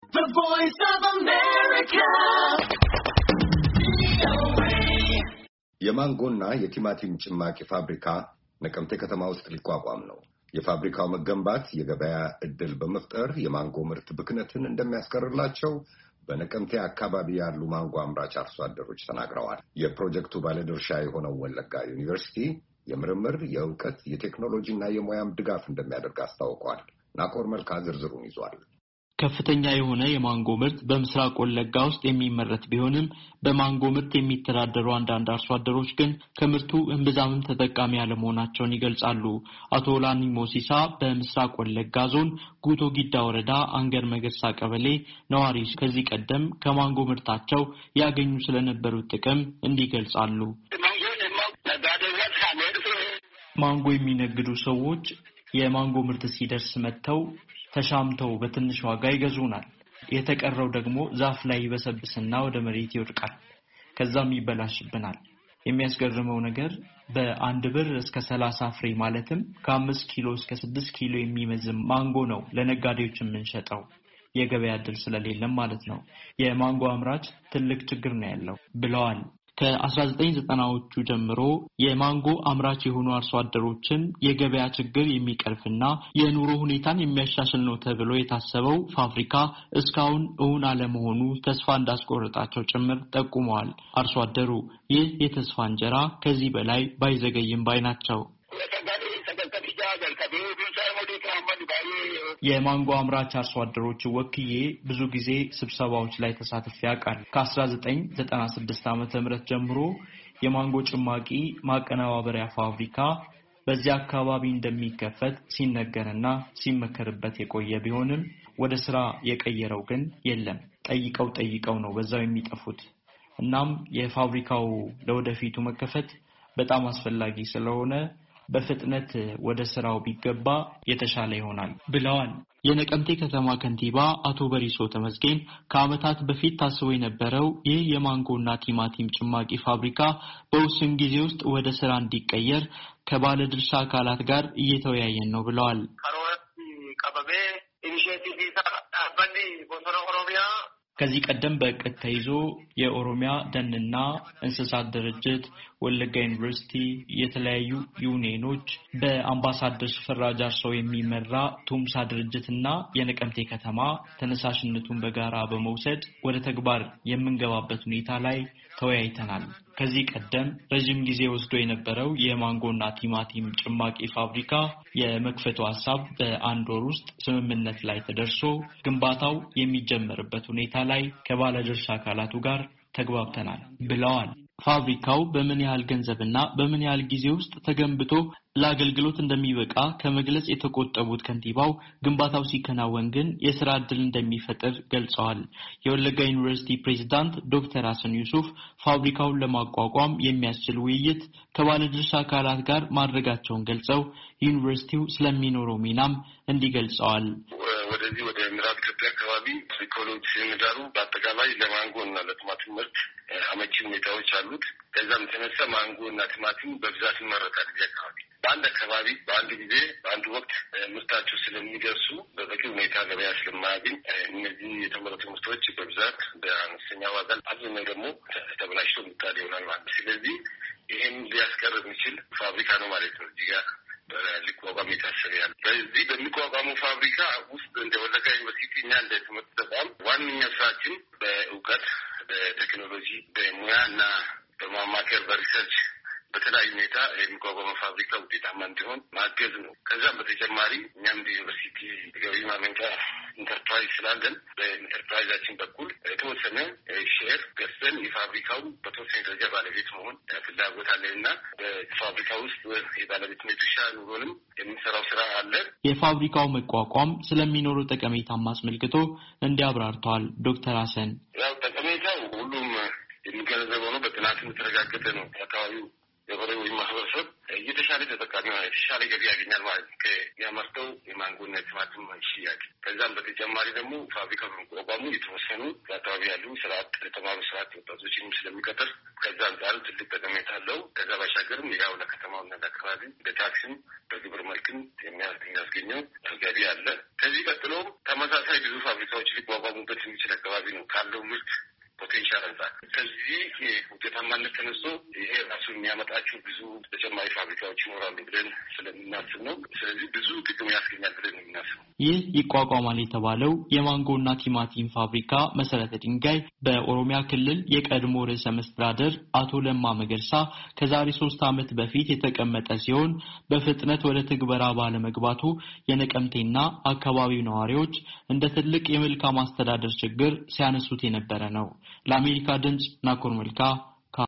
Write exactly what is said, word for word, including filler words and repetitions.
The Voice of America. የማንጎና የቲማቲም ጭማቂ ፋብሪካ ነቀምቴ ከተማ ውስጥ ሊቋቋም ነው። የፋብሪካው መገንባት የገበያ ዕድል በመፍጠር የማንጎ ምርት ብክነትን እንደሚያስቀርላቸው በነቀምቴ አካባቢ ያሉ ማንጎ አምራች አርሶ አደሮች ተናግረዋል። የፕሮጀክቱ ባለድርሻ የሆነው ወለጋ ዩኒቨርሲቲ የምርምር፣ የእውቀት፣ የቴክኖሎጂና የሙያም ድጋፍ እንደሚያደርግ አስታውቋል። ናኮር መልካ ዝርዝሩን ይዟል። ከፍተኛ የሆነ የማንጎ ምርት በምስራቅ ወለጋ ውስጥ የሚመረት ቢሆንም በማንጎ ምርት የሚተዳደሩ አንዳንድ አርሶ አደሮች ግን ከምርቱ እምብዛምም ተጠቃሚ ያለመሆናቸውን ይገልጻሉ። አቶ ላኒ ሞሲሳ በምስራቅ ወለጋ ዞን ጉቶ ጊዳ ወረዳ አንገር መገርሳ ቀበሌ ነዋሪ ከዚህ ቀደም ከማንጎ ምርታቸው ያገኙ ስለነበሩት ጥቅም እንዲገልጻሉ። ማንጎ የሚነግዱ ሰዎች የማንጎ ምርት ሲደርስ መተው ተሻምተው በትንሽ ዋጋ ይገዙናል። የተቀረው ደግሞ ዛፍ ላይ ይበሰብስና ወደ መሬት ይወድቃል። ከዛም ይበላሽብናል። የሚያስገርመው ነገር በአንድ ብር እስከ ሰላሳ ፍሬ ማለትም ከአምስት ኪሎ እስከ ስድስት ኪሎ የሚመዝን ማንጎ ነው ለነጋዴዎች የምንሸጠው። የገበያ ዕድል ስለሌለም ማለት ነው። የማንጎ አምራች ትልቅ ችግር ነው ያለው ብለዋል። ከአስራ ዘጠኝ ዘጠናዎቹ ጀምሮ የማንጎ አምራች የሆኑ አርሶ አደሮችን የገበያ ችግር የሚቀርፍና የኑሮ ሁኔታን የሚያሻሽል ነው ተብሎ የታሰበው ፋብሪካ እስካሁን እውን አለመሆኑ ተስፋ እንዳስቆረጣቸው ጭምር ጠቁመዋል። አርሶ አደሩ ይህ የተስፋ እንጀራ ከዚህ በላይ ባይዘገይም ባይ ናቸው። የማንጎ አምራች አርሶ አደሮች ወክዬ ብዙ ጊዜ ስብሰባዎች ላይ ተሳትፌ አውቃለሁ። ከአስራ ዘጠኝ ዘጠና ስድስት ዓመተ ምህረት ጀምሮ የማንጎ ጭማቂ ማቀነባበሪያ ፋብሪካ በዚያ አካባቢ እንደሚከፈት ሲነገርና ሲመከርበት የቆየ ቢሆንም ወደ ስራ የቀየረው ግን የለም። ጠይቀው ጠይቀው ነው በዛው የሚጠፉት። እናም የፋብሪካው ለወደፊቱ መከፈት በጣም አስፈላጊ ስለሆነ በፍጥነት ወደ ስራው ቢገባ የተሻለ ይሆናል ብለዋል። የነቀምቴ ከተማ ከንቲባ አቶ በሪሶ ተመስገን ከዓመታት በፊት ታስቦ የነበረው ይህ የማንጎና ቲማቲም ጭማቂ ፋብሪካ በውስን ጊዜ ውስጥ ወደ ስራ እንዲቀየር ከባለድርሻ አካላት ጋር እየተወያየን ነው ብለዋል። ከዚህ ቀደም በእቅድ ተይዞ የኦሮሚያ ደንና እንስሳት ድርጅት፣ ወለጋ ዩኒቨርሲቲ፣ የተለያዩ ዩኒየኖች በአምባሳደር ሽፈራው ጃርሶ የሚመራ ቱምሳ ድርጅትና የነቀምቴ ከተማ ተነሳሽነቱን በጋራ በመውሰድ ወደ ተግባር የምንገባበት ሁኔታ ላይ ተወያይተናል። ከዚህ ቀደም ረጅም ጊዜ ወስዶ የነበረው የማንጎና ቲማቲም ጭማቂ ፋብሪካ የመክፈቱ ሐሳብ በአንድ ወር ውስጥ ስምምነት ላይ ተደርሶ ግንባታው የሚጀመርበት ሁኔታ ላይ ከባለድርሻ አካላቱ ጋር ተግባብተናል ብለዋል። ፋብሪካው በምን ያህል ገንዘብና በምን ያህል ጊዜ ውስጥ ተገንብቶ ለአገልግሎት እንደሚበቃ ከመግለጽ የተቆጠቡት ከንቲባው ግንባታው ሲከናወን ግን የሥራ ዕድል እንደሚፈጥር ገልጸዋል። የወለጋ ዩኒቨርሲቲ ፕሬዝዳንት ዶክተር ሐሰን ዩሱፍ ፋብሪካውን ለማቋቋም የሚያስችል ውይይት ከባለድርሻ አካላት ጋር ማድረጋቸውን ገልጸው ዩኒቨርሲቲው ስለሚኖረው ሚናም እንዲገልጸዋል። ወደዚህ ወደ ምዕራብ ኢትዮጵያ አካባቢ ኢኮሎጂ የሚዳሩ በአጠቃላይ ለማንጎና ለቲማቲም ምርት አመቺ ሁኔታዎች አሉት። ከዛም የተነሳ ማንጎና ቲማቲም በብዛት ይመረታል። አካባቢ በአንድ አካባቢ በአንድ ጊዜ በአንድ ወቅት ምርታቸው ስለሚደርሱ በበቂ ሁኔታ ገበያ ስለማያገኝ እነዚህ የተመረቱ ምርቶች በብዛት በአነስተኛ ዋጋ አብዛኛው ደግሞ ተበላሽቶ የሚጣል ይሆናል ማለት። ስለዚህ ይሄን ሊያስቀር የሚችል ፋብሪካ ነው ማለት ነው። እዚህ ጋር ሊቋቋም የታሰበ ያለ በዚህ በሚቋቋሙ ፋብሪካ ውስጥ እንደ ወለጋ ዩኒቨርሲቲ እኛ እንደ ትምህርት ተቋም ዋነኛ ስራችን በእውቀት፣ በቴክኖሎጂ፣ በሙያና በማማከር በሪሰርች በተለያዩ ሁኔታ የሚቋቋመው ፋብሪካ ውጤታማ እንዲሆን ማገዝ ነው። ከዛም በተጨማሪ እኛም ዩኒቨርሲቲ ገቢ ማመንጫ ኢንተርፕራይዝ ስላለን በኢንተርፕራይዛችን በኩል የተወሰነ ሼር ገዝተን የፋብሪካው በተወሰነ ደረጃ ባለቤት መሆን ፍላጎት አለን እና በፋብሪካ ውስጥ የባለቤትነት ድርሻ ኑሮንም የምንሰራው ስራ አለ። የፋብሪካው መቋቋም ስለሚኖረው ጠቀሜታ አስመልክቶ እንዲያብራርተዋል ዶክተር ሐሰን። ያው ጠቀሜታው ሁሉም የሚገነዘበው ነው። በጥናት የተረጋገጠ ነው። አካባቢው ገበሬው ወይም ማህበረሰብ የተሻለ ተጠቃሚ ነው፣ የተሻለ ገቢ ያገኛል ማለት ነው ከሚያመርተው የማንጎና ቲማቲም ሽያጭ። ከዛም በተጨማሪ ደግሞ ፋብሪካ በመቋቋሙ የተወሰኑ በአካባቢ ያሉ ስራ አጥ የተማሩ ስራ አጥ ወጣቶችንም ስለሚቀጥር ከዛ አንጻር ትልቅ ጠቀሜታ አለው። ከዛ ባሻገርም ያው ለከተማውና ለአካባቢ በታክስም በግብር መልክም የሚያስገኘው ገቢ አለ። ከዚህ ቀጥሎ ተመሳሳይ ብዙ ፋብሪካዎች ሊቋቋሙበት የሚችል አካባቢ ነው ካለው ምርት ፖቴንሻል አንጻር። ከዚህ ውጤታማነት ተነስቶ ይሄ ራሱ የሚያመጣቸው ብዙ ተጨማሪ ፋብሪካዎች ይኖራሉ ብለን ስለምናስብ ነው። ስለዚህ ብዙ ጥቅም ያስገኛል ብለን ነው የምናስበው። ይህ ይቋቋማል የተባለው የማንጎና ቲማቲም ፋብሪካ መሰረተ ድንጋይ በኦሮሚያ ክልል የቀድሞ ርዕሰ መስተዳድር አቶ ለማ መገርሳ ከዛሬ ሶስት ዓመት በፊት የተቀመጠ ሲሆን በፍጥነት ወደ ትግበራ ባለመግባቱ የነቀምቴና አካባቢው ነዋሪዎች እንደ ትልቅ የመልካም አስተዳደር ችግር ሲያነሱት የነበረ ነው። ለአሜሪካ ድምጽ ናኮር መልካ